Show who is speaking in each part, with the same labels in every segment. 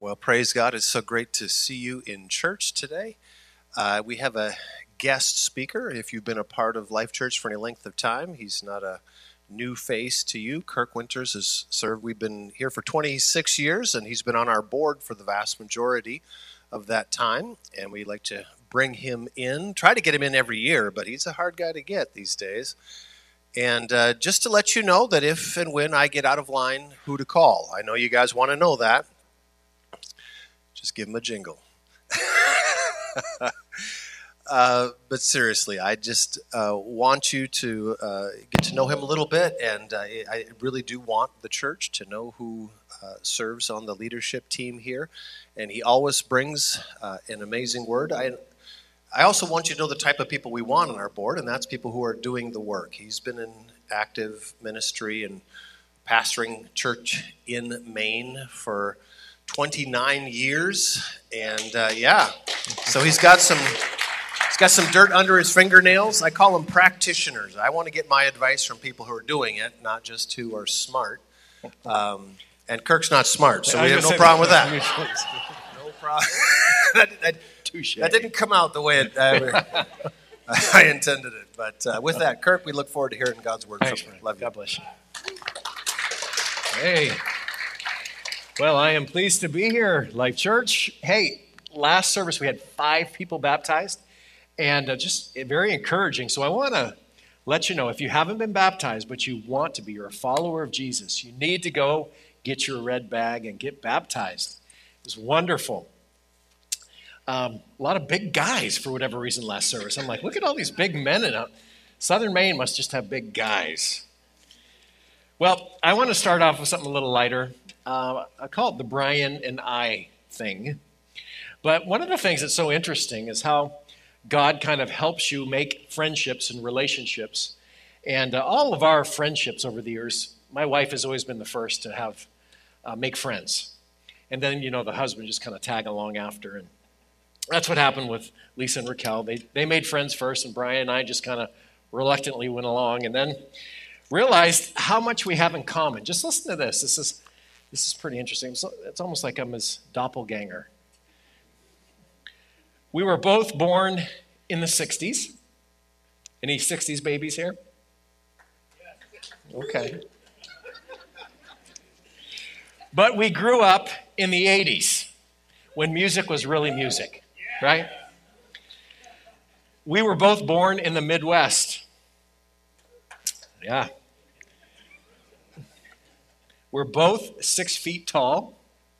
Speaker 1: Well, praise God. It's so great to see you in church today. We have a guest speaker. If you've been a part of Life Church for any length of time, he's not a new face to you. Kirk Winters has served. We've been here for 26 years, and he's been on our board for the vast majority of that time. And we like to bring him in, try to get him in every year, but he's a hard guy to get these days. And just to let you know that if and when I get out of line, who to call. I know you guys want to know that. Just give him a jingle. But seriously, I just want you to get to know him a little bit, and I really do want the church to know who serves on the leadership team here, and he always brings an amazing word. I also want you to know the type of people we want on our board, and that's people who are doing the work. He's been in active ministry and pastoring church in Maine for 29 years, and so he's got some dirt under his fingernails. I call them practitioners. I want to get my advice from people who are doing it, not just who are smart. And Kirk's not smart, so we have no problem with that. No problem. that didn't come out the way I intended it. But with that, Kirk, we look forward to hearing God's word.
Speaker 2: Thanks,
Speaker 1: from you. Love you.
Speaker 2: God bless you. Hey. Well, I am pleased to be here, Life Church. Hey, last service we had 5 people baptized, and just very encouraging. So I want to let you know, if you haven't been baptized, but you want to be, you're a follower of Jesus, you need to go get your red bag and get baptized. It was wonderful. A lot of big guys, for whatever reason, last service. I'm like, look at all these big men in Southern Maine must just have big guys. Well, I want to start off with something a little lighter. I call it the Brian and I thing. But one of the things that's so interesting is how God kind of helps you make friendships and relationships. And all of our friendships over the years, my wife has always been the first to have make friends. And then, the husband just kind of tag along after. And that's what happened with Lisa and Raquel. They made friends first, and Brian and I just kind of reluctantly went along and then realized how much we have in common. Just listen to this. This is pretty interesting. So it's almost like I'm his doppelganger. We were both born in the 60s. Any 60s babies here? Okay. But we grew up in the 80s when music was really music, right? We were both born in the Midwest. Yeah. We're both 6 feet tall.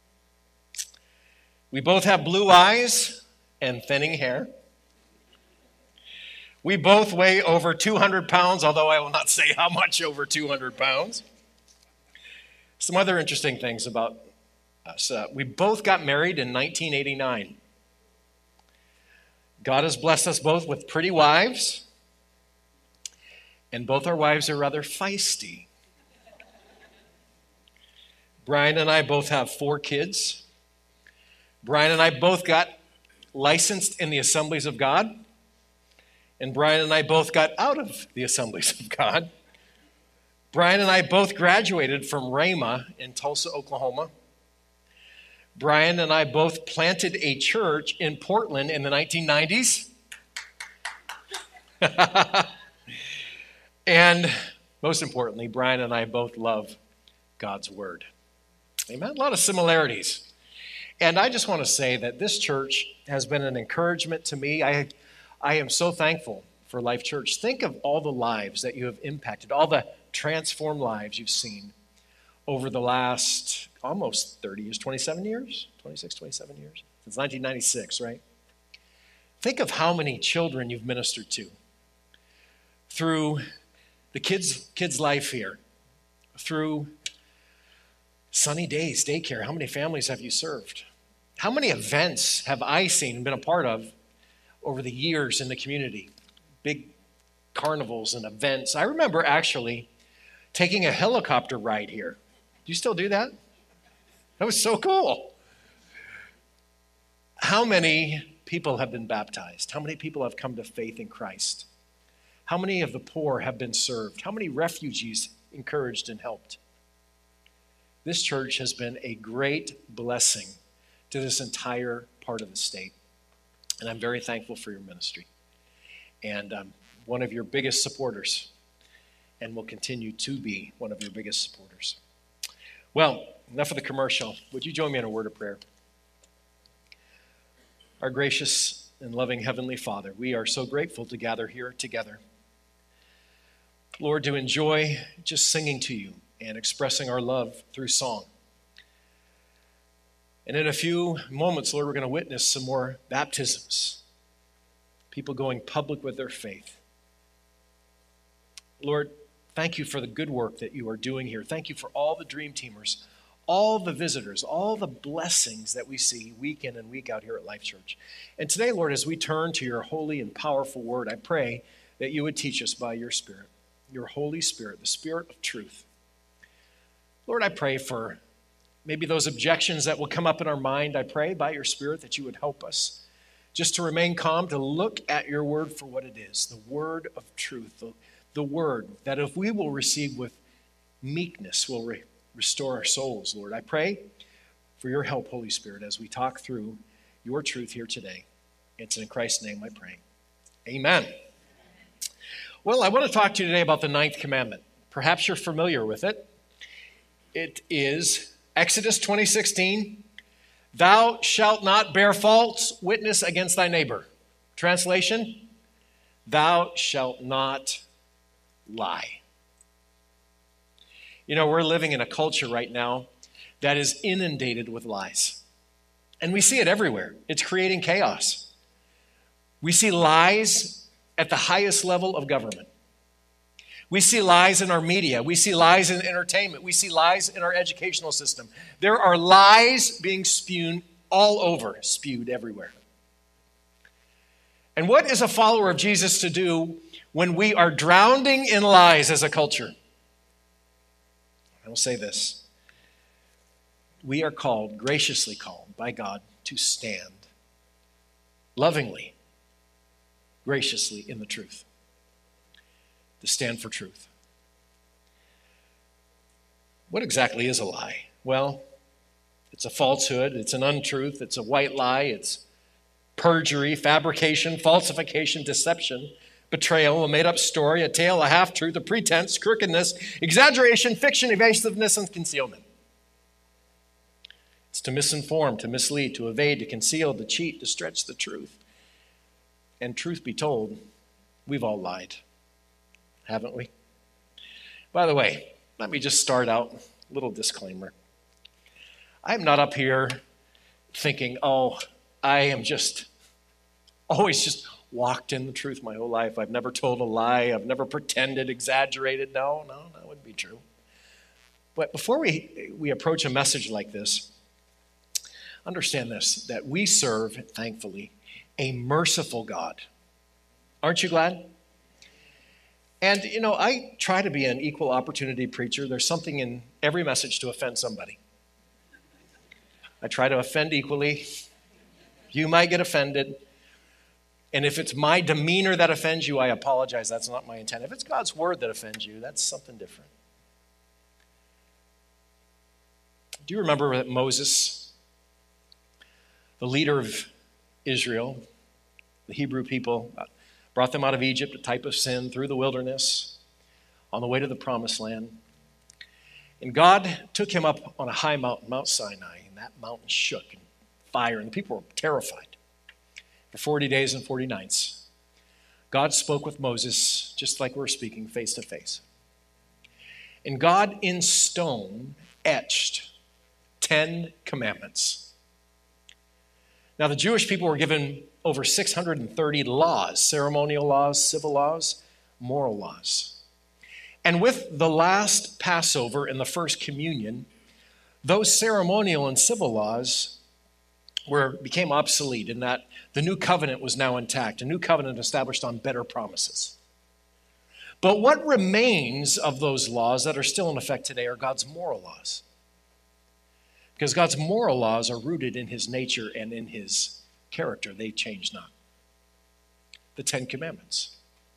Speaker 2: We both have blue eyes and thinning hair. We both weigh over 200 pounds, although I will not say how much over 200 pounds. Some other interesting things about us. We both got married in 1989. God has blessed us both with pretty wives, and both our wives are rather feisty. Brian and I both have 4 kids. Brian and I both got licensed in the Assemblies of God. And Brian and I both got out of the Assemblies of God. Brian and I both graduated from Rhema in Tulsa, Oklahoma. Brian and I both planted a church in Portland in the 1990s. And most importantly, Brian and I both love God's word. Amen. A lot of similarities. And I just want to say that this church has been an encouragement to me. I am so thankful for Life Church. Think of all the lives that you have impacted, all the transformed lives you've seen over the last almost 30 years, 27 years, 26, 27 years, since 1996, right? Think of how many children you've ministered to through the kids' life here, through Sunny Days, daycare. How many families have you served? How many events have I seen and been a part of over the years in the community? Big carnivals and events. I remember actually taking a helicopter ride here. Do you still do that? That was so cool. How many people have been baptized? How many people have come to faith in Christ? How many of the poor have been served? How many refugees encouraged and helped? This church has been a great blessing to this entire part of the state. And I'm very thankful for your ministry. And I'm one of your biggest supporters and will continue to be one of your biggest supporters. Well, enough of the commercial. Would you join me in a word of prayer? Our gracious and loving Heavenly Father, we are so grateful to gather here together. Lord, to enjoy just singing to you and expressing our love through song. And in a few moments, Lord, we're going to witness some more baptisms. People going public with their faith. Lord, thank you for the good work that you are doing here. Thank you for all the Dream Teamers, all the visitors, all the blessings that we see week in and week out here at Life Church. And today, Lord, as we turn to your holy and powerful word, I pray that you would teach us by your Spirit, your Holy Spirit, the Spirit of truth. Lord, I pray for maybe those objections that will come up in our mind. I pray by your Spirit that you would help us just to remain calm, to look at your word for what it is, the word of truth, the word that if we will receive with meekness will restore our souls, Lord. I pray for your help, Holy Spirit, as we talk through your truth here today. It's in Christ's name I pray. Amen. Well, I want to talk to you today about the 9th commandment. Perhaps you're familiar with it. It is Exodus 20:16. Thou shalt not bear false witness against thy neighbor. Translation, thou shalt not lie. You know, we're living in a culture right now that is inundated with lies. And we see it everywhere. It's creating chaos. We see lies at the highest level of government. We see lies in our media. We see lies in entertainment. We see lies in our educational system. There are lies being spewed all over, spewed everywhere. And what is a follower of Jesus to do when we are drowning in lies as a culture? I will say this. We are called, graciously called by God, to stand lovingly, graciously in the truth. To stand for truth. What exactly is a lie? Well, it's a falsehood, it's an untruth, it's a white lie, it's perjury, fabrication, falsification, deception, betrayal, a made-up story, a tale, a half-truth, a pretense, crookedness, exaggeration, fiction, evasiveness, and concealment. It's to misinform, to mislead, to evade, to conceal, to cheat, to stretch the truth. And truth be told, we've all lied. Haven't we? By the way, let me just start out, little disclaimer. I'm not up here thinking, I am always just walked in the truth my whole life. I've never told a lie. I've never pretended, exaggerated. No, that wouldn't be true. But before we approach a message like this, understand this, that we serve, thankfully, a merciful God. Aren't you glad? And, I try to be an equal opportunity preacher. There's something in every message to offend somebody. I try to offend equally. You might get offended. And if it's my demeanor that offends you, I apologize. That's not my intent. If it's God's word that offends you, that's something different. Do you remember that Moses, the leader of Israel, the Hebrew people, brought them out of Egypt, a type of sin, through the wilderness, on the way to the promised land. And God took him up on a high mountain, Mount Sinai, and that mountain shook and fire, and the people were terrified. For 40 days and 40 nights, God spoke with Moses, just like we're speaking, face to face. And God in stone etched 10 commandments. Now, the Jewish people were given over 630 laws, ceremonial laws, civil laws, moral laws. And with the last Passover and the first communion, those ceremonial and civil laws became obsolete in that the new covenant was now intact, a new covenant established on better promises. But what remains of those laws that are still in effect today are God's moral laws. Because God's moral laws are rooted in his nature and in his character. They change not. The 10 Commandments.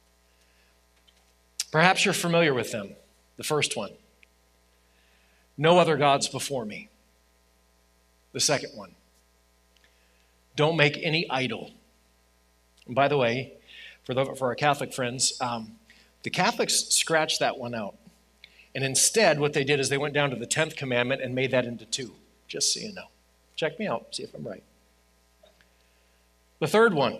Speaker 2: Perhaps you're familiar with them. The first one. No other gods before me. The second one. Don't make any idol. And by the way, for our Catholic friends, the Catholics scratched that one out. And instead, what they did is they went down to the 10th commandment and made that into 2, just so you know. Check me out, see if I'm right. The third one,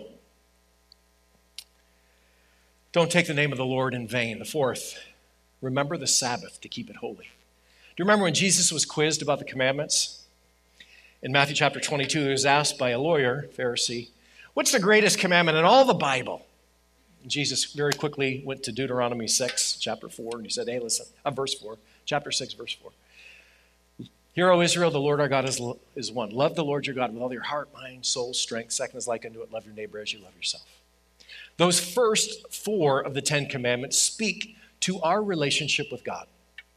Speaker 2: don't take the name of the Lord in vain. The fourth, remember the Sabbath to keep it holy. Do you remember when Jesus was quizzed about the commandments? In Matthew chapter 22, he was asked by a lawyer, Pharisee, what's the greatest commandment in all the Bible? And Jesus very quickly went to Deuteronomy 6, chapter 4, and he said, hey, listen, verse 4, chapter 6, verse 4. Hear, O Israel, the Lord our God is one. Love the Lord your God with all your heart, mind, soul, strength. Second is like unto it, love your neighbor as you love yourself. Those first 4 of the 10 commandments speak to our relationship with God.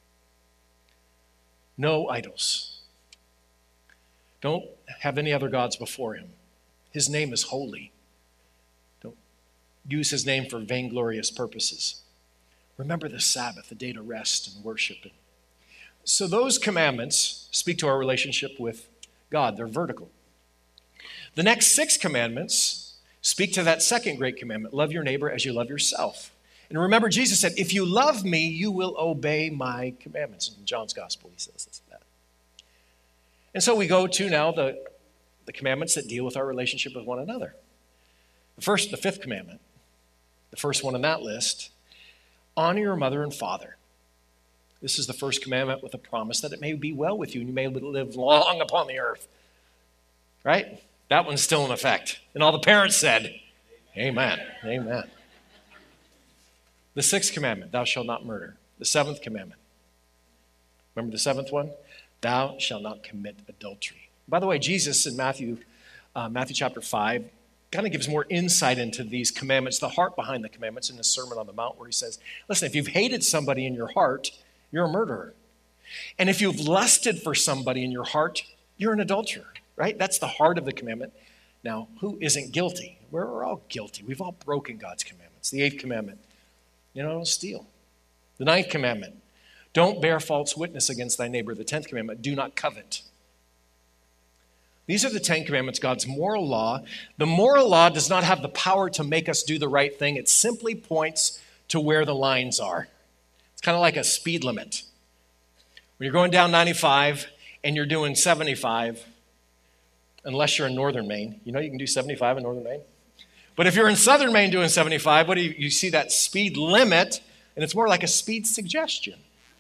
Speaker 2: No idols. Don't have any other gods before him. His name is holy. Don't use his name for vainglorious purposes. Remember the Sabbath, the day to rest and worship. So those commandments speak to our relationship with God. They're vertical. The next 6 commandments speak to that second great commandment, love your neighbor as you love yourself. And remember, Jesus said, if you love me, you will obey my commandments. In John's gospel, he says that. And so we go to now the commandments that deal with our relationship with one another. The 5th commandment, the first one on that list, honor your mother and father. This is the first commandment with a promise that it may be well with you and you may live long upon the earth. Right? That one's still in effect. And all the parents said, amen, amen. The 6th commandment, thou shalt not murder. The 7th commandment. Remember the 7th one? Thou shalt not commit adultery. By the way, Jesus in Matthew chapter 5 kind of gives more insight into these commandments, the heart behind the commandments in the Sermon on the Mount, where he says, listen, if you've hated somebody in your heart, you're a murderer. And if you've lusted for somebody in your heart, you're an adulterer, right? That's the heart of the commandment. Now, who isn't guilty? We're all guilty. We've all broken God's commandments. The 8th commandment, don't steal. The 9th commandment, don't bear false witness against thy neighbor. The 10th commandment, do not covet. These are the 10 commandments, God's moral law. The moral law does not have the power to make us do the right thing. It simply points to where the lines are. It's kind of like a speed limit. When you're going down 95 and you're doing 75, unless you're in northern Maine, you can do 75 in northern Maine. But if you're in southern Maine doing 75, you see that speed limit, and it's more like a speed suggestion.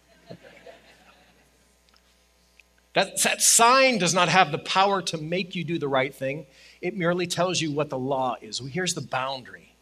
Speaker 2: That sign does not have the power to make you do the right thing. It merely tells you what the law is. Here's the boundary.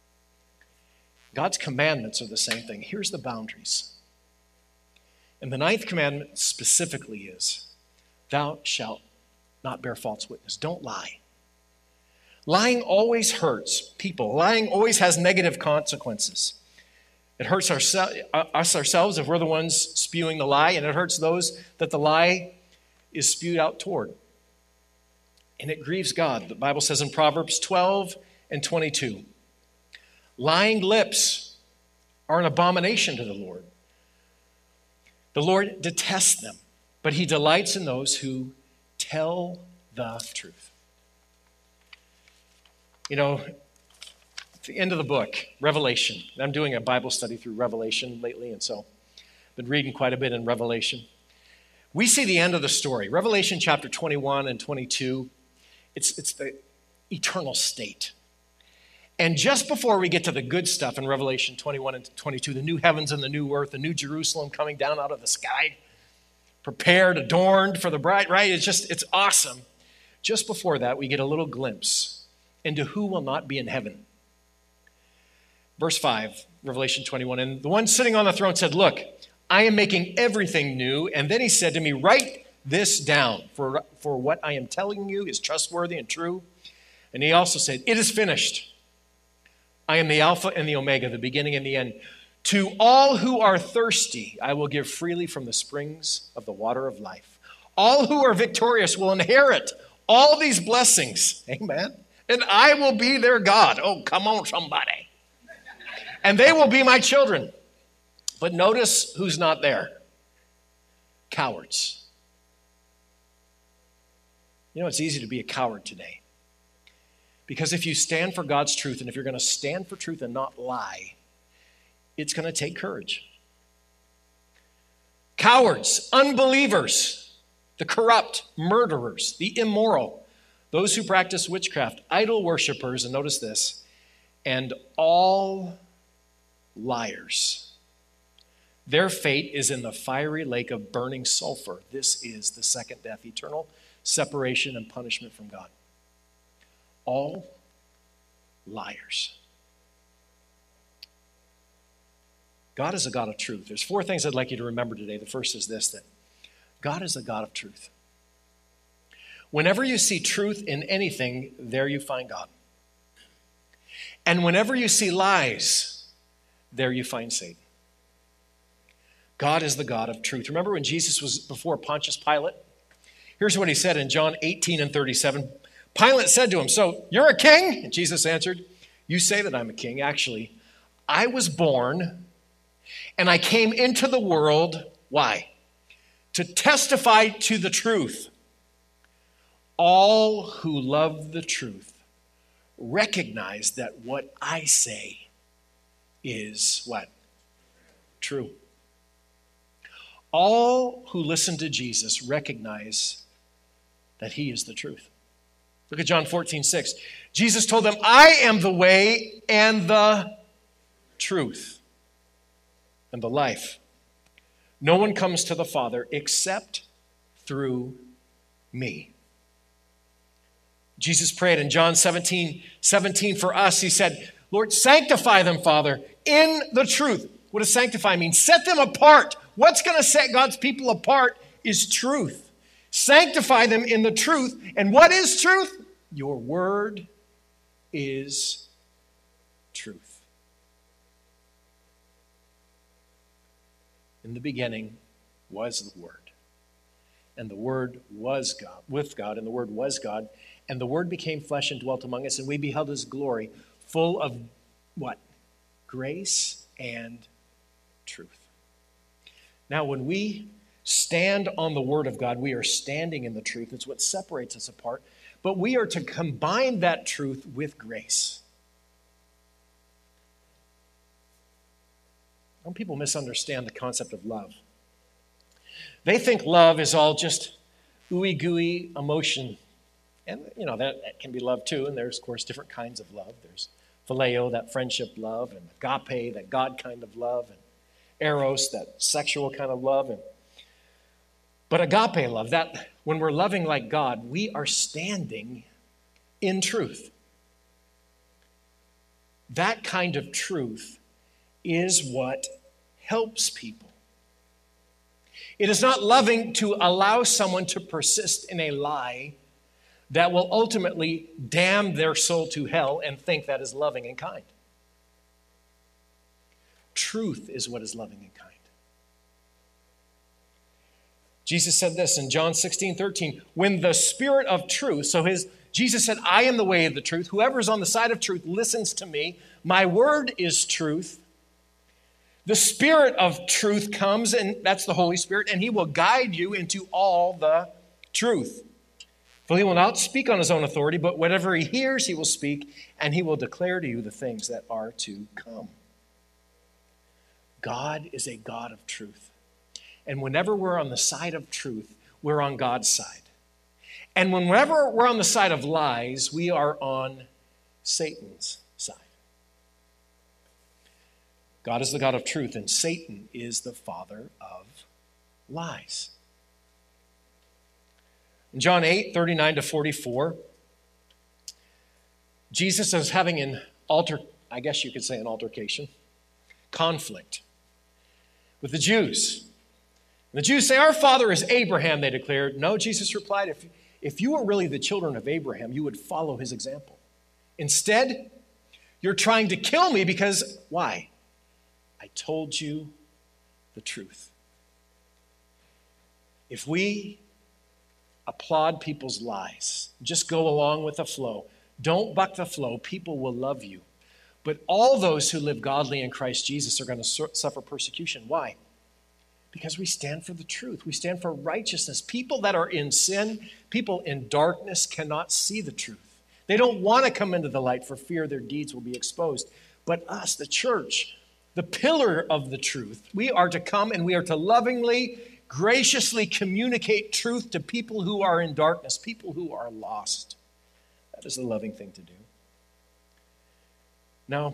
Speaker 2: God's commandments are the same thing. Here's the boundaries. And the 9th commandment specifically is, thou shalt not bear false witness. Don't lie. Lying always hurts people. Lying always has negative consequences. It hurts us ourselves if we're the ones spewing the lie, and it hurts those that the lie is spewed out toward. And it grieves God. The Bible says in Proverbs 12 and 22, lying lips are an abomination to the Lord. The Lord detests them, but he delights in those who tell the truth. At the end of the book, Revelation, I'm doing a Bible study through Revelation lately, and so I've been reading quite a bit in Revelation. We see the end of the story. Revelation chapter 21 and 22, it's the eternal state. And just before we get to the good stuff in Revelation 21 and 22, the new heavens and the new earth, the new Jerusalem coming down out of the sky, prepared, adorned for the bride, right? It's awesome. Just before that, we get a little glimpse into who will not be in heaven. Verse 5, Revelation 21, and the one sitting on the throne said, look, I am making everything new. And then he said to me, write this down, for what I am telling you is trustworthy and true. And he also said, it is finished. I am the Alpha and the Omega, the beginning and the end. To all who are thirsty, I will give freely from the springs of the water of life. All who are victorious will inherit all these blessings. Amen. And I will be their God. Oh, come on, somebody. And they will be my children. But notice who's not there. Cowards. It's easy to be a coward today. Because if you stand for God's truth, and if you're going to stand for truth and not lie, it's going to take courage. Cowards, unbelievers, the corrupt, murderers, the immoral, those who practice witchcraft, idol worshipers, and notice this, and all liars. Their fate is in the fiery lake of burning sulfur. This is the second death, eternal separation and punishment from God. All liars. God is a God of truth. There's 4 things I'd like you to remember today. The first is this, that God is a God of truth. Whenever you see truth in anything, there you find God. And whenever you see lies, there you find Satan. God is the God of truth. Remember when Jesus was before Pontius Pilate? Here's what he said in John 18:37. Pilate said to him, "So you're a king?" And Jesus answered, "You say that I'm a king. Actually, I was born and I came into the world." Why? To testify to the truth. All who love the truth recognize that what I say is what? True. All who listen to Jesus recognize that he is the truth. Look at John 14:6. Jesus told them, "I am the way and the truth and the life. No one comes to the Father except through me." Jesus prayed in John 17:17 for us. He said, "Lord, sanctify them, Father, in the truth." What does sanctify mean? Set them apart. What's going to set God's people apart is truth. Sanctify them in the truth. And what is truth? Your word is truth. In the beginning was the Word. And the Word was God, with God, and the Word was God. And the Word became flesh and dwelt among us, and we beheld his glory, full of what? Grace and truth. Now, when we stand on the Word of God, we are standing in the truth. It's what separates us apart. But we are to combine that truth with grace. Some people misunderstand the concept of love. They think love is all just ooey gooey emotion. And, that can be love too. And there's, of course, different kinds of love. There's phileo, that friendship love, and agape, that God kind of love, and eros, that sexual kind of love. But agape love, that when we're loving like God, we are standing in truth. That kind of truth is what helps people. It is not loving to allow someone to persist in a lie that will ultimately damn their soul to hell and think that is loving and kind. Truth is what is loving and kind. Jesus said this in John 16:13, when the Spirit of truth, Jesus said, "I am the way of the truth. Whoever is on the side of truth listens to me. My word is truth." The Spirit of truth comes, and that's the Holy Spirit, and he will guide you into all the truth. For he will not speak on his own authority, but whatever he hears, he will speak, and he will declare to you the things that are to come. God is a God of truth. And whenever we're on the side of truth, we're on God's side. And whenever we're on the side of lies, we are on Satan's side. God is the God of truth, and Satan is the father of lies. In John 8:39-44, Jesus is having an altercation, conflict with the Jews. And the Jews say, "Our father is Abraham," they declared. "No," Jesus replied, if you were really the children of Abraham, you would follow his example. Instead, you're trying to kill me because, why? I told you the truth. If we applaud people's lies, just go along with the flow, don't buck the flow, people will love you. But all those who live godly in Christ Jesus are going to suffer persecution. Why? Because we stand for the truth. We stand for righteousness. People that are in sin, people in darkness cannot see the truth. They don't want to come into the light for fear their deeds will be exposed. But us, the church, the pillar of the truth, we are to come and we are to lovingly, graciously communicate truth to people who are in darkness, people who are lost. That is the loving thing to do. Now,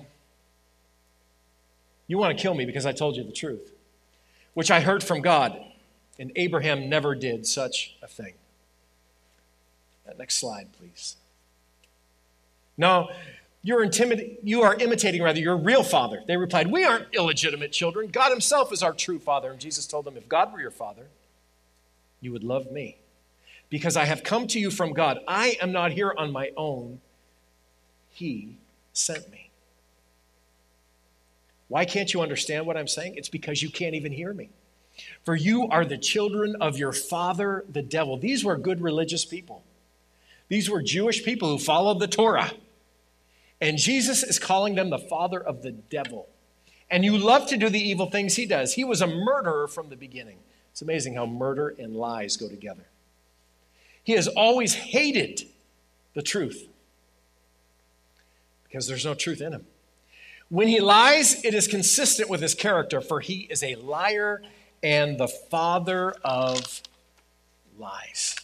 Speaker 2: you want to kill me because I told you the truth, which I heard from God, and Abraham never did such a thing. Next slide, please. No, you are imitating your real father. They replied, we aren't illegitimate children. God himself is our true father. And Jesus told them, if God were your father, you would love me, because I have come to you from God. I am not here on my own. He sent me. Why can't you understand what I'm saying? It's because you can't even hear me. For you are the children of your father, the devil. These were good religious people. These were Jewish people who followed the Torah. And Jesus is calling them the father of the devil. And you love to do the evil things he does. He was a murderer from the beginning. It's amazing how murder and lies go together. He has always hated the truth because there's no truth in him. When he lies, it is consistent with his character, for he is a liar and the father of lies.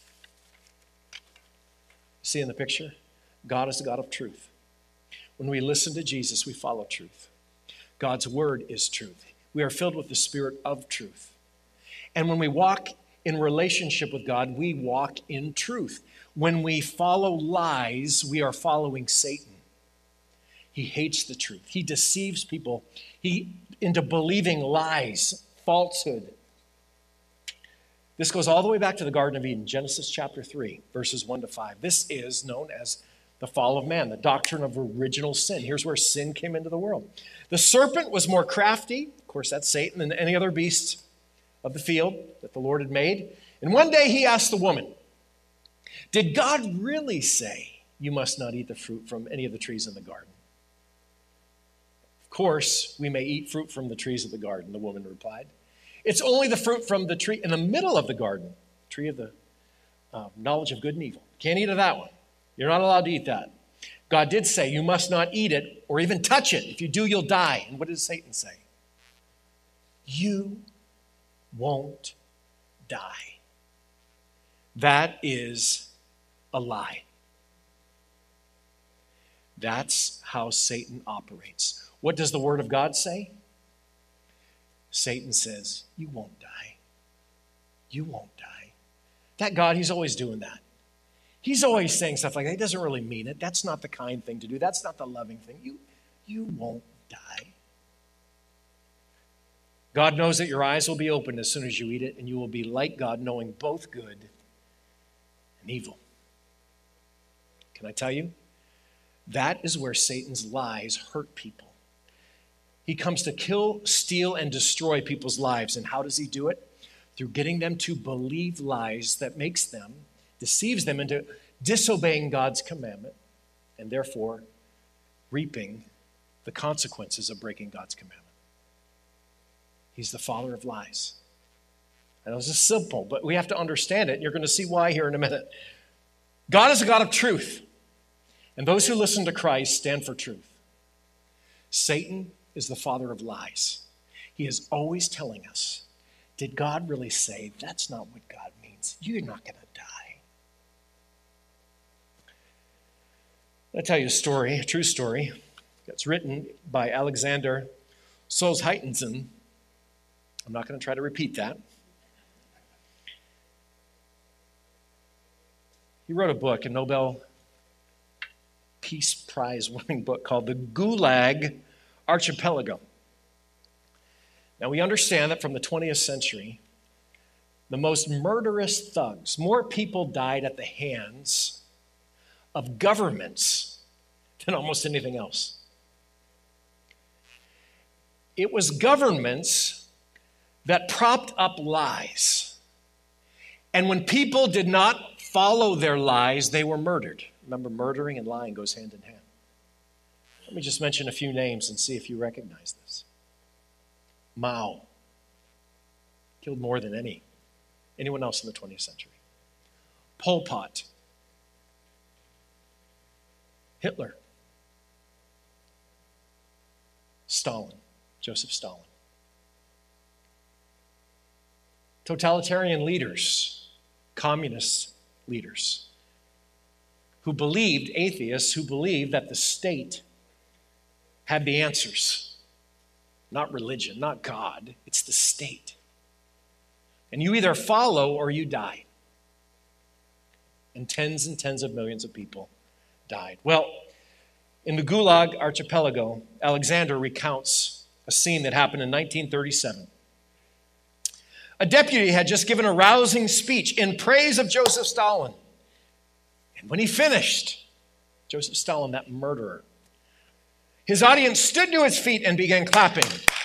Speaker 2: See in the picture? God is the God of truth. When we listen to Jesus, we follow truth. God's word is truth. We are filled with the spirit of truth. And when we walk in relationship with God, we walk in truth. When we follow lies, we are following Satan. He hates the truth. He deceives people into believing lies, falsehood. This goes all the way back to the Garden of Eden, Genesis chapter 3, verses 1 to 5. This is known as the fall of man, the doctrine of original sin. Here's where sin came into the world. The serpent was more crafty, of course that's Satan, than any other beast of the field that the Lord had made. And one day he asked the woman, did God really say you must not eat the fruit from any of the trees in the garden? Of course, we may eat fruit from the trees of the garden, the woman replied. It's only the fruit from the tree in the middle of the garden, tree of the knowledge of good and evil. Can't eat of that one. You're not allowed to eat that. God did say you must not eat it or even touch it. If you do, you'll die. And what does Satan say? You won't die. That is a lie. That's how Satan operates. What does the Word of God say? Satan says, you won't die. You won't die. That God, he's always doing that. He's always saying stuff like that. He doesn't really mean it. That's not the kind thing to do. That's not the loving thing. You won't die. God knows that your eyes will be opened as soon as you eat it, and you will be like God, knowing both good and evil. Can I tell you? That is where Satan's lies hurt people. He comes to kill, steal, and destroy people's lives. And how does he do it? Through getting them to believe lies that deceives them into disobeying God's commandment, and therefore reaping the consequences of breaking God's commandment. He's the father of lies. I know this is simple, but we have to understand it, and you're going to see why here in a minute. God is a God of truth, and those who listen to Christ stand for truth. Satan is the father of lies. He is always telling us, did God really say? That's not what God means. You're not going to die. I'll tell you a story, a true story. It's written by Alexander Solzhenitsyn. I'm not going to try to repeat that. He wrote a book, a Nobel Peace Prize winning book called The Gulag Archipelago. Now we understand that from the 20th century, the most murderous thugs, more people died at the hands of governments than almost anything else. It was governments that propped up lies. And when people did not follow their lies, they were murdered. Remember, murdering and lying goes hand in hand. Let me just mention a few names and see if you recognize this. Mao killed more than anyone else in the 20th century. Pol Pot, Hitler, Stalin, Joseph Stalin. Totalitarian leaders, communist leaders, who believed, atheists who believed that the state had the answers. Not religion, not God, it's the state. And you either follow or you die. And tens of millions of people died. Well, in the Gulag Archipelago, Alexander recounts a scene that happened in 1937. A deputy had just given a rousing speech in praise of Joseph Stalin. And when he finished, Joseph Stalin, that murderer, his audience stood to its feet and began clapping.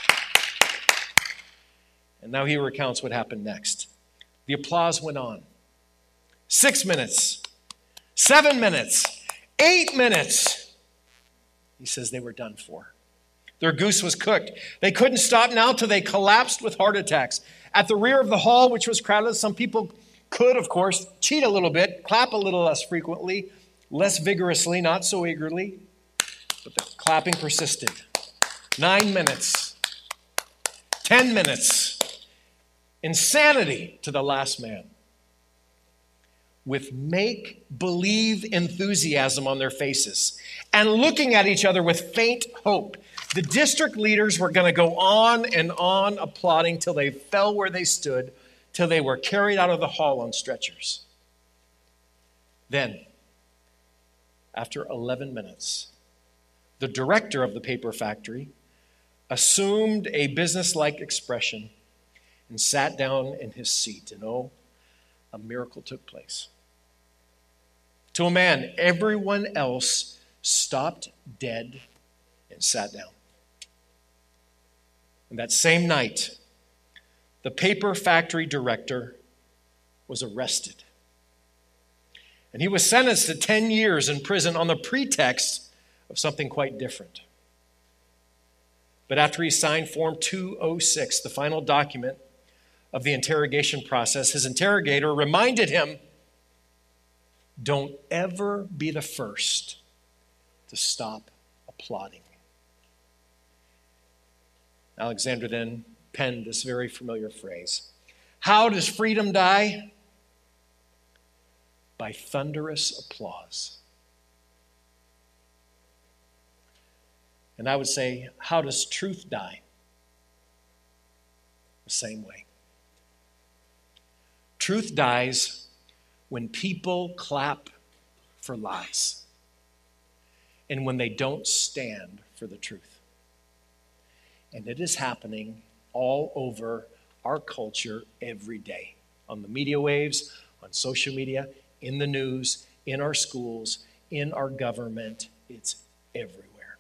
Speaker 2: And now he recounts what happened next. The applause went on. 6 minutes, 7 minutes, 8 minutes. He says they were done for. Their goose was cooked. They couldn't stop now till they collapsed with heart attacks. At the rear of the hall, which was crowded, some people could, of course, cheat a little bit, clap a little less frequently, less vigorously, not so eagerly. But the clapping persisted. 9 minutes, 10 minutes. Insanity to the last man. With make-believe enthusiasm on their faces and looking at each other with faint hope, the district leaders were going to go on and on applauding till they fell where they stood, till they were carried out of the hall on stretchers. Then, after 11 minutes, the director of the paper factory assumed a businesslike expression and sat down in his seat. And oh, a miracle took place. To a man, everyone else stopped dead and sat down. And that same night, the paper factory director was arrested. And he was sentenced to 10 years in prison on the pretext of something quite different. But after he signed Form 206, the final document of the interrogation process, his interrogator reminded him, don't ever be the first to stop applauding. Alexander then penned this very familiar phrase. How does freedom die? By thunderous applause. And I would say, how does truth die? The same way. Truth dies when people clap for lies and when they don't stand for the truth. And it is happening all over our culture every day. On the media waves, on social media, in the news, in our schools, in our government. It's everywhere.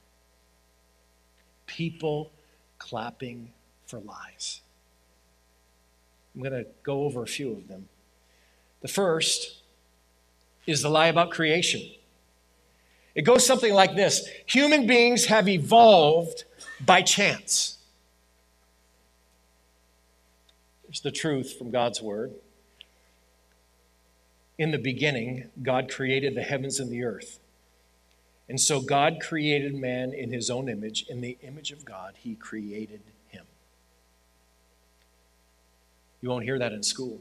Speaker 2: People clapping for lies. I'm going to go over a few of them. The first is the lie about creation. It goes something like this. Human beings have evolved by chance. Here's the truth from God's word. In the beginning, God created the heavens and the earth. And so God created man in his own image. In the image of God, he created him. You won't hear that in school.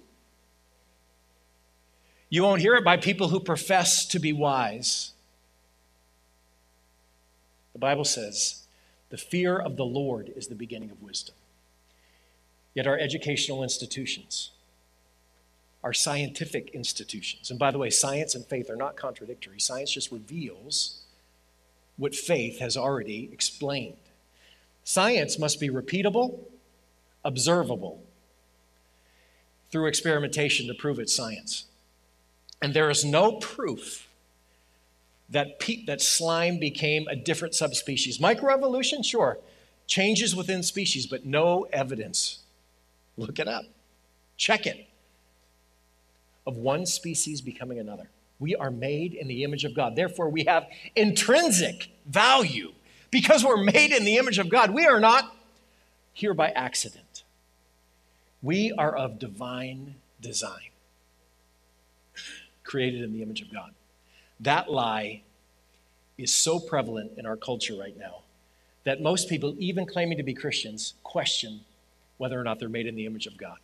Speaker 2: You won't hear it by people who profess to be wise. The Bible says, the fear of the Lord is the beginning of wisdom. Yet our educational institutions, our scientific institutions, and by the way, science and faith are not contradictory. Science just reveals what faith has already explained. Science must be repeatable, observable, through experimentation to prove its science. And there is no proof that slime became a different subspecies. Microevolution, sure, changes within species, but no evidence. Look it up. Check it. Of one species becoming another. We are made in the image of God. Therefore, we have intrinsic value. Because we're made in the image of God, we are not here by accident. We are of divine design, created in the image of God. That lie is so prevalent in our culture right now that most people, even claiming to be Christians, question whether or not they're made in the image of God.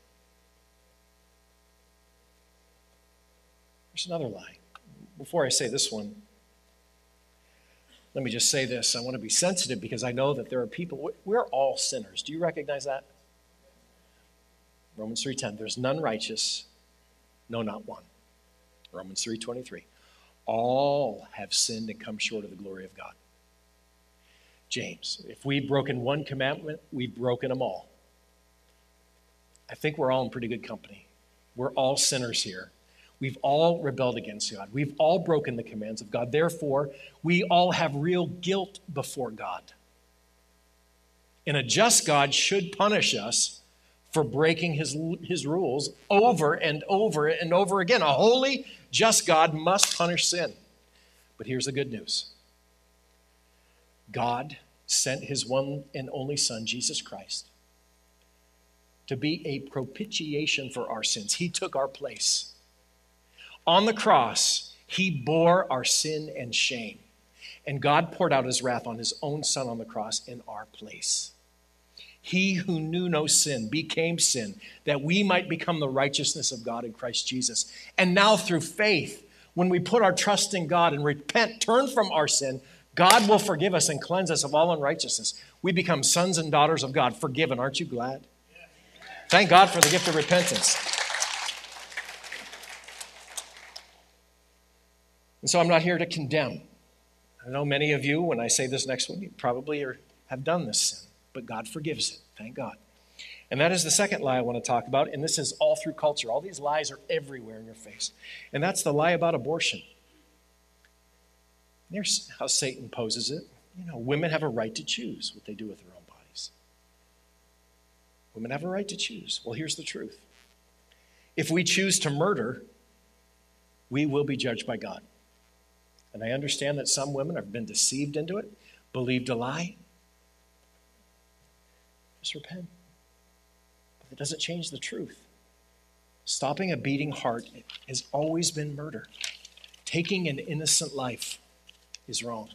Speaker 2: There's another lie. Before I say this one, let me just say this. I want to be sensitive because I know that there are people, we're all sinners. Do you recognize that? Romans 3:10, there's none righteous, no, not one. Romans 3:23, all have sinned and come short of the glory of God. James, if we've broken one commandment, we've broken them all. I think we're all in pretty good company. We're all sinners here. We've all rebelled against God. We've all broken the commands of God. Therefore, we all have real guilt before God. And a just God should punish us for breaking his rules over and over and over again. A holy, just God must punish sin. But here's the good news. God sent his one and only Son, Jesus Christ, to be a propitiation for our sins. He took our place. On the cross, he bore our sin and shame. And God poured out his wrath on his own Son on the cross in our place. He who knew no sin became sin, that we might become the righteousness of God in Christ Jesus. And now through faith, when we put our trust in God and repent, turn from our sin, God will forgive us and cleanse us of all unrighteousness. We become sons and daughters of God, forgiven. Aren't you glad? Thank God for the gift of repentance. And so I'm not here to condemn. I know many of you, when I say this next one, you probably have done this sin, but God forgives it. Thank God. And that is the second lie I want to talk about, and this is all through culture. All these lies are everywhere in your face. And that's the lie about abortion. Here's how Satan poses it. Women have a right to choose what they do with their own bodies. Women have a right to choose. Well, here's the truth. If we choose to murder, we will be judged by God. And I understand that some women have been deceived into it, believed a lie. Just repent. But it doesn't change the truth. Stopping a beating heart has always been murder. Taking an innocent life is wrong.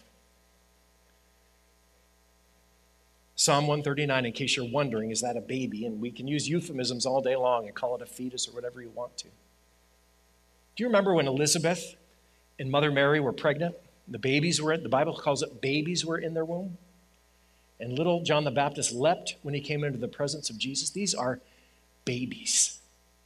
Speaker 2: Psalm 139, in case you're wondering, is that a baby? And we can use euphemisms all day long and call it a fetus or whatever you want to. Do you remember when Elizabeth and Mother Mary were pregnant? The Bible calls it babies were in their womb. And little John the Baptist leapt when he came into the presence of Jesus. These are babies.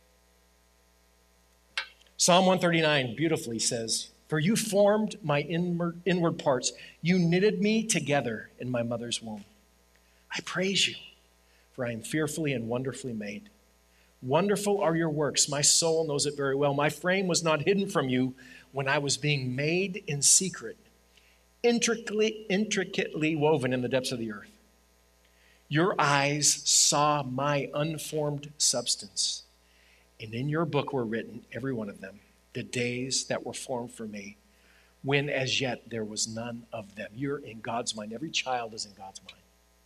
Speaker 2: Psalm 139 beautifully says, "For you formed my inward parts. You knitted me together in my mother's womb. I praise you, for I am fearfully and wonderfully made. Wonderful are your works. My soul knows it very well. My frame was not hidden from you when I was being made in secret, intricately woven in the depths of the earth. Your eyes saw my unformed substance, and in your book were written, every one of them, the days that were formed for me, when as yet there was none of them." You're in God's mind. Every child is in God's mind.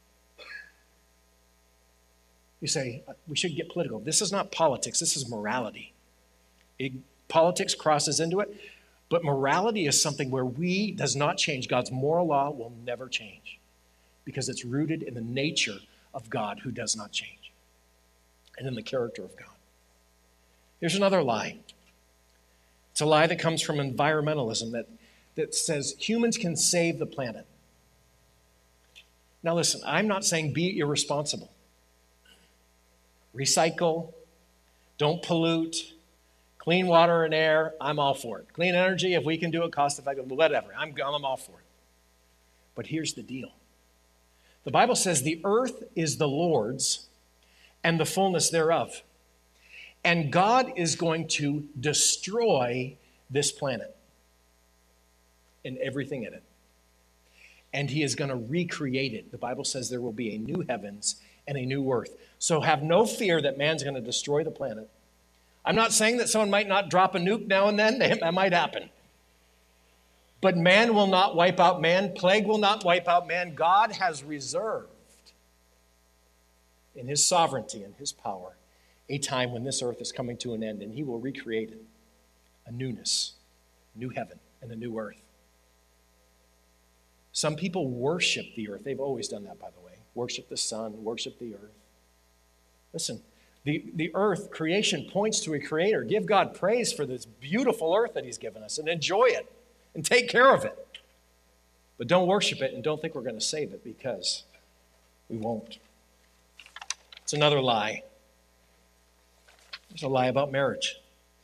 Speaker 2: You say, we should get political. This is not politics. This is morality. Politics crosses into it, but morality is something where does not change. God's moral law will never change because it's rooted in the nature of God who does not change and in the character of God. Here's another lie. It's a lie that comes from environmentalism that says humans can save the planet. Now listen, I'm not saying be irresponsible. Recycle, don't pollute, clean water and air, I'm all for it. Clean energy, if we can do it cost effectively, whatever, I'm all for it. But here's the deal. The Bible says the earth is the Lord's and the fullness thereof. And God is going to destroy this planet and everything in it. And he is going to recreate it. The Bible says there will be a new heavens and a new earth. So have no fear that man's going to destroy the planet. I'm not saying that someone might not drop a nuke now and then. That might happen. But man will not wipe out man. Plague will not wipe out man. God has reserved in his sovereignty and his power a time when this earth is coming to an end, and he will recreate it. A newness, a new heaven, and a new earth. Some people worship the earth. They've always done that, by the way. Worship the sun, worship the earth. Listen, the earth, creation, points to a creator. Give God praise for this beautiful earth that he's given us and enjoy it and take care of it. But don't worship it and don't think we're going to save it, because we won't. It's another lie. There's a lie about marriage.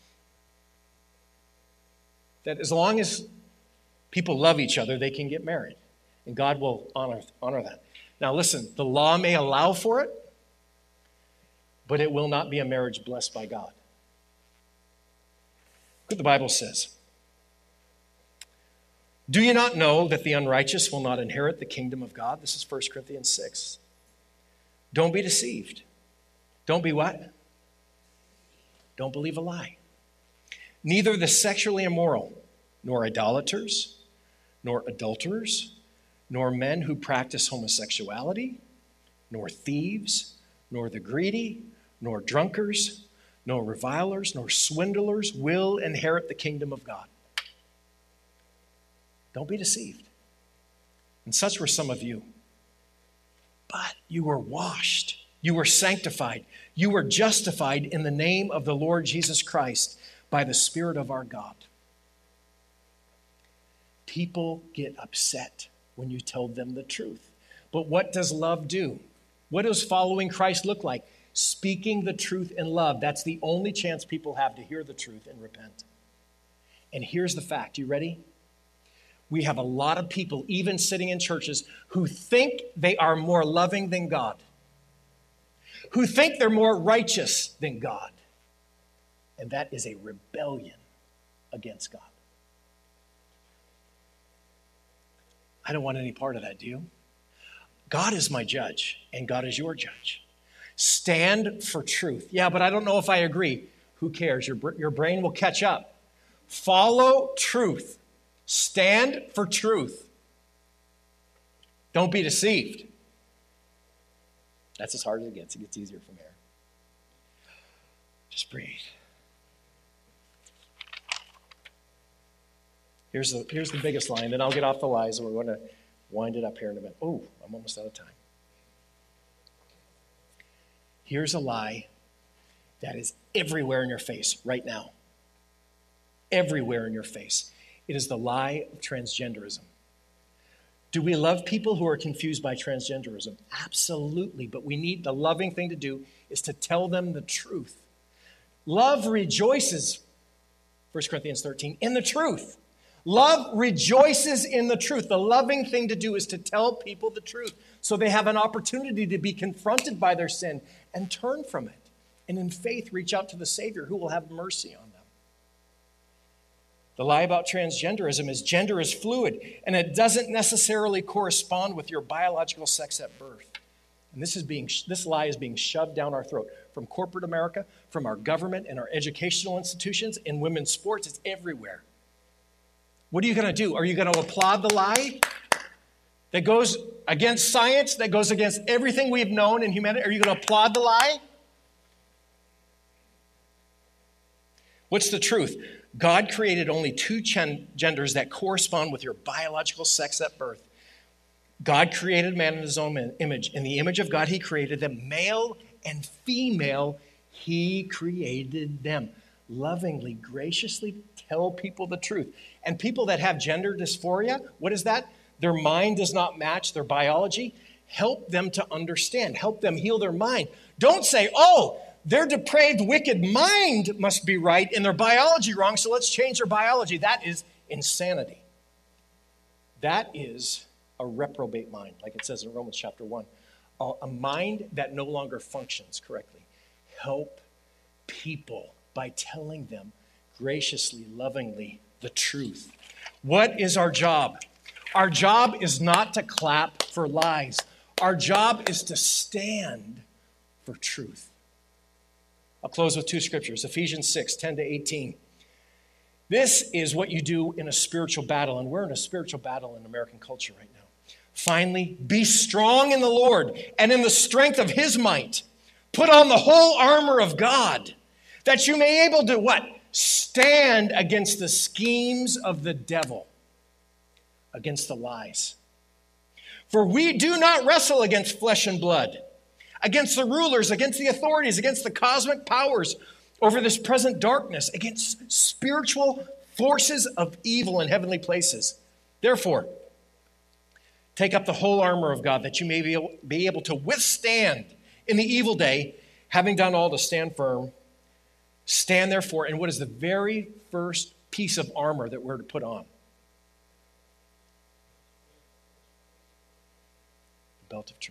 Speaker 2: That as long as people love each other, they can get married. And God will honor that. Now listen, the law may allow for it, but it will not be a marriage blessed by God. Look what the Bible says. Do you not know that the unrighteous will not inherit the kingdom of God? This is 1 Corinthians 6. Don't be deceived. Don't be what? Don't believe a lie. Neither the sexually immoral, nor idolaters, nor adulterers, nor men who practice homosexuality, nor thieves, nor the greedy, nor drunkards, nor revilers, nor swindlers will inherit the kingdom of God. Don't be deceived. And such were some of you. But you were washed, you were sanctified, you were justified in the name of the Lord Jesus Christ by the Spirit of our God. People get upset when you tell them the truth. But what does love do? What does following Christ look like? Speaking the truth in love. That's the only chance people have to hear the truth and repent. And here's the fact. You ready? We have a lot of people, even sitting in churches, who think they are more loving than God, who think they're more righteous than God. And that is a rebellion against God. I don't want any part of that, do you? God is my judge, and God is your judge. Stand for truth. Yeah, but I don't know if I agree. Who cares? Your brain will catch up. Follow truth. Stand for truth. Don't be deceived. That's as hard as it gets. It gets easier from here. Just breathe. Here's the biggest line. Then I'll get off the lies, and we're going to wind it up here in a minute. Oh, I'm almost out of time. Here's a lie that is everywhere in your face right now. Everywhere in your face. It is the lie of transgenderism. Do we love people who are confused by transgenderism? Absolutely, but we need, the loving thing to do is to tell them the truth. Love rejoices, 1 Corinthians 13, in the truth. Love rejoices in the truth. The loving thing to do is to tell people the truth so they have an opportunity to be confronted by their sin and turn from it. And in faith, reach out to the Savior who will have mercy on them. The lie about transgenderism is gender is fluid, and it doesn't necessarily correspond with your biological sex at birth. And this lie is being shoved down our throat from corporate America, from our government and our educational institutions, in women's sports. It's everywhere. What are you going to do? Are you going to applaud the lie that goes against science, that goes against everything we've known in humanity? Are you going to applaud the lie? What's the truth? God created only two genders that correspond with your biological sex at birth. God created man in his own image. In the image of God, he created them. Male and female, he created them. Lovingly, graciously tell people the truth. And people that have gender dysphoria, what is that? Their mind does not match their biology. Help them to understand. Help them heal their mind. Don't say, oh, their depraved, wicked mind must be right and their biology wrong, so let's change their biology. That is insanity. That is a reprobate mind, like it says in Romans chapter 1. A mind that no longer functions correctly. Help people by telling them graciously, lovingly, the truth. What is our job? Our job is not to clap for lies. Our job is to stand for truth. I'll close with two scriptures, Ephesians 6, 10 to 18. This is what you do in a spiritual battle, and we're in a spiritual battle in American culture right now. Finally, be strong in the Lord and in the strength of his might. Put on the whole armor of God, that you may be able to what? Stand against the schemes of the devil, against the lies. For we do not wrestle against flesh and blood, against the rulers, against the authorities, against the cosmic powers over this present darkness, against spiritual forces of evil in heavenly places. Therefore, take up the whole armor of God that you may be able to withstand in the evil day, having done all to stand firm. Stand therefore, and what is the very first piece of armor that we're to put on? The belt of truth.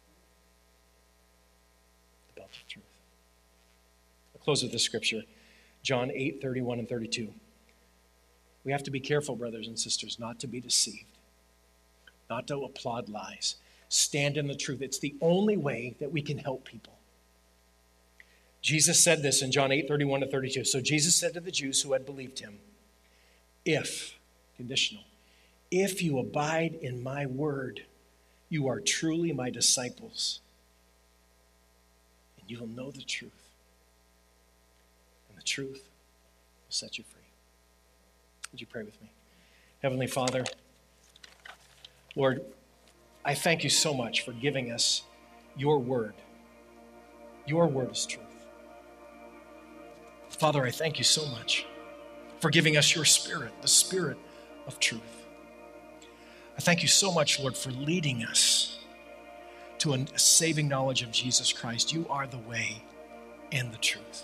Speaker 2: The belt of truth. I'll close with this scripture, John 8:31 and 32. We have to be careful, brothers and sisters, not to be deceived, not to applaud lies. Stand in the truth. It's the only way that we can help people. Jesus said this in John 8:31 to 32. So Jesus said to the Jews who had believed him, if, conditional, if you abide in my word, you are truly my disciples, and you will know the truth, and the truth will set you free. Would you pray with me? Heavenly Father, Lord, I thank you so much for giving us your word. Your word is truth. Father, I thank you so much for giving us your spirit, the spirit of truth. I thank you so much, Lord, for leading us to a saving knowledge of Jesus Christ. You are the way and the truth.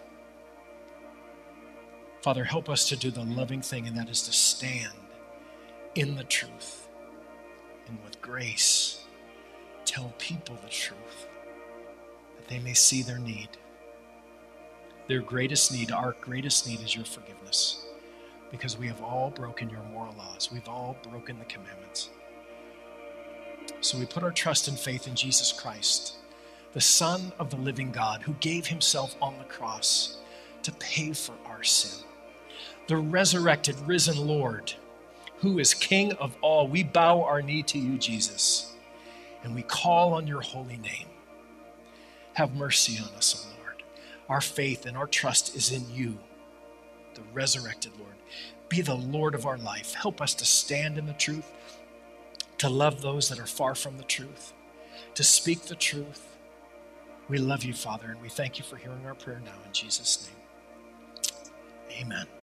Speaker 2: Father, help us to do the loving thing, and that is to stand in the truth and with grace tell people the truth, that they may see their need. Their greatest need, our greatest need, is your forgiveness, because we have all broken your moral laws. We've all broken the commandments. So we put our trust and faith in Jesus Christ, the Son of the living God, who gave himself on the cross to pay for our sin. The resurrected, risen Lord, who is King of all. We bow our knee to you, Jesus, and we call on your holy name. Have mercy on us, O Lord. Our faith and our trust is in you, the resurrected Lord. Be the Lord of our life. Help us to stand in the truth, to love those that are far from the truth, to speak the truth. We love you, Father, and we thank you for hearing our prayer now in Jesus' name. Amen.